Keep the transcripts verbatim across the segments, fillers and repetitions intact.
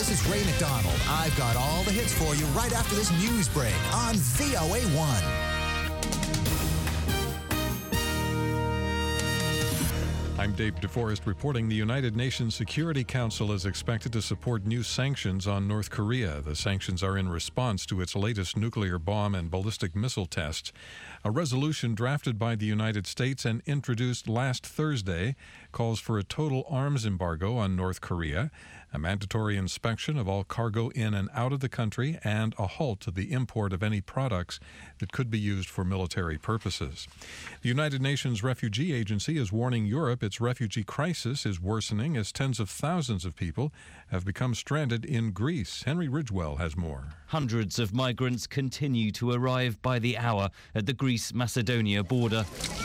This is Ray McDonald. I've got all the hits for you right after this news break on V O A one. I'm Dave DeForest reporting the United Nations Security Council is expected to support new sanctions on North Korea. The sanctions are in response to its latest nuclear bomb and ballistic missile tests. A resolution drafted by the United States and introduced last Thursday calls for a total arms embargo on North Korea, a mandatory inspection of all cargo in and out of the country, and a halt to the import of any products that could be used for military purposes. The United Nations Refugee Agency is warning Europe its refugee crisis is worsening as tens of thousands of people have become stranded in Greece. Henry Ridgewell has more. Hundreds of migrants continue to arrive by the hour at the Greece-Macedonia border.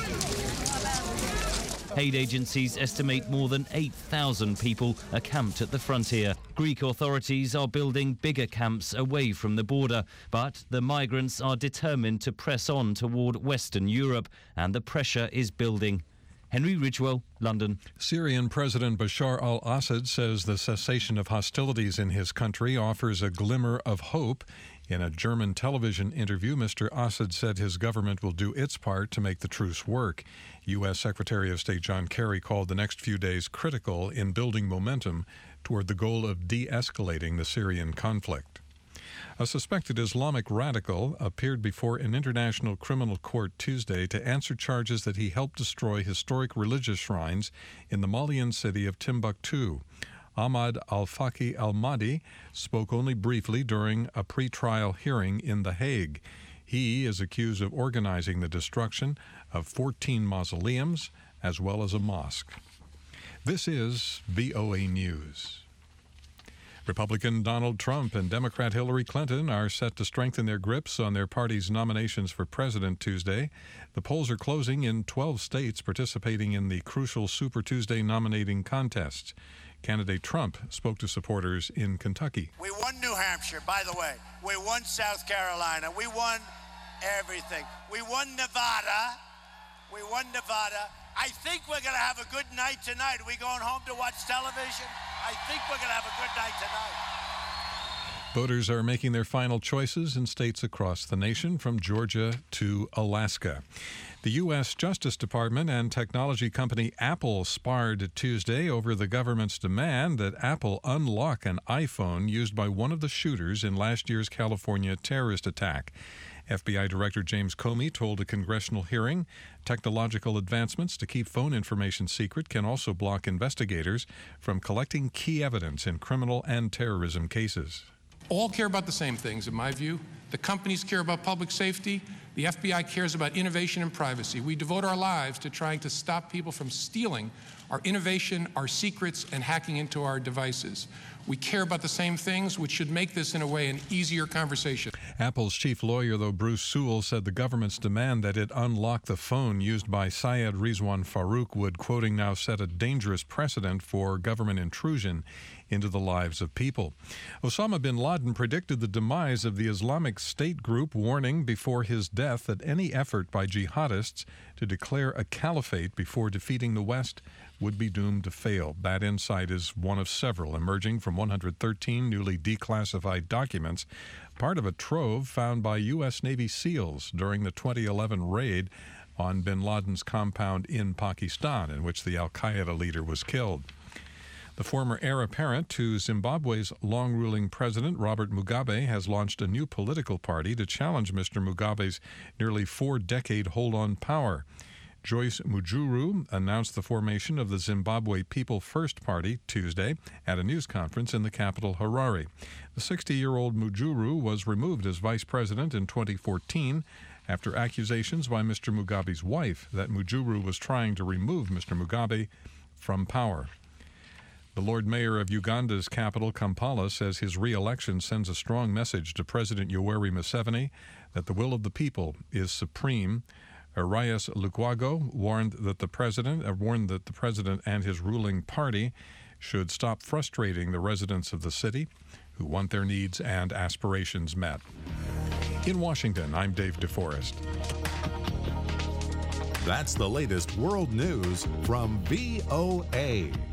Aid agencies estimate more than eight thousand people are camped at the frontier. Greek authorities are building bigger camps away from the border, but the migrants are determined to press on toward Western Europe, and the pressure is building. Henry Ridgewell, London. Syrian President Bashar al-Assad says the cessation of hostilities in his country offers a glimmer of hope. In a German television interview, Mister Assad said his government will do its part to make the truce work. U S Secretary of State John Kerry called the next few days critical in building momentum toward the goal of de-escalating the Syrian conflict. A suspected Islamic radical appeared before an international criminal court Tuesday to answer charges that he helped destroy historic religious shrines in the Malian city of Timbuktu. Ahmad al-Faqi al-Mahdi spoke only briefly during a pre-trial hearing in The Hague. He is accused of organizing the destruction of fourteen mausoleums as well as a mosque. This is V O A News. Republican Donald Trump and Democrat Hillary Clinton are set to strengthen their grips on their party's nominations for president Tuesday. The polls are closing in twelve states participating in the crucial Super Tuesday nominating contests. Candidate Trump spoke to supporters in Kentucky. We won New Hampshire, by the way. We won South Carolina. We won everything. We won Nevada. We won Nevada. I think we're going to have a good night tonight. Are we going home to watch television? I think we're going to have a good night tonight. Voters are making their final choices in states across the nation, from Georgia to Alaska. The U S Justice Department and technology company Apple sparred Tuesday over the government's demand that Apple unlock an iPhone used by one of the shooters in last year's California terrorist attack. F B I Director James Comey told a congressional hearing technological advancements to keep phone information secret can also block investigators from collecting key evidence in criminal and terrorism cases. All care about the same things, in my view. The companies care about public safety. The F B I cares about innovation and privacy. We devote our lives to trying to stop people from stealing our innovation, our secrets, and hacking into our devices. We care about the same things, which should make this, in a way, an easier conversation. Apple's chief lawyer, though, Bruce Sewell, said the government's demand that it unlock the phone used by Syed Rizwan Farouk would, quoting, now set a dangerous precedent for government intrusion into the lives of people. Osama bin Laden predicted the demise of the Islamic State group, warning before his death that any effort by jihadists to declare a caliphate before defeating the West would be doomed to fail. That insight is one of several emerging from one hundred thirteen newly declassified documents, part of a trove found by U S Navy SEALs during the twenty eleven raid on bin Laden's compound in Pakistan, in which the al-Qaeda leader was killed. The former heir apparent to Zimbabwe's long-ruling president, Robert Mugabe, has launched a new political party to challenge Mister Mugabe's nearly four-decade hold on power. Joyce Mujuru announced the formation of the Zimbabwe People First Party Tuesday at a news conference in the capital, Harare. The sixty-year-old Mujuru was removed as vice president in twenty fourteen after accusations by Mister Mugabe's wife that Mujuru was trying to remove Mister Mugabe from power. The Lord Mayor of Uganda's capital, Kampala, says his re-election sends a strong message to President Yoweri Museveni that the will of the people is supreme. Arias Lukwago warned that the president uh, warned that the president and his ruling party should stop frustrating the residents of the city who want their needs and aspirations met. In Washington, I'm Dave DeForest. That's the latest world news from V O A.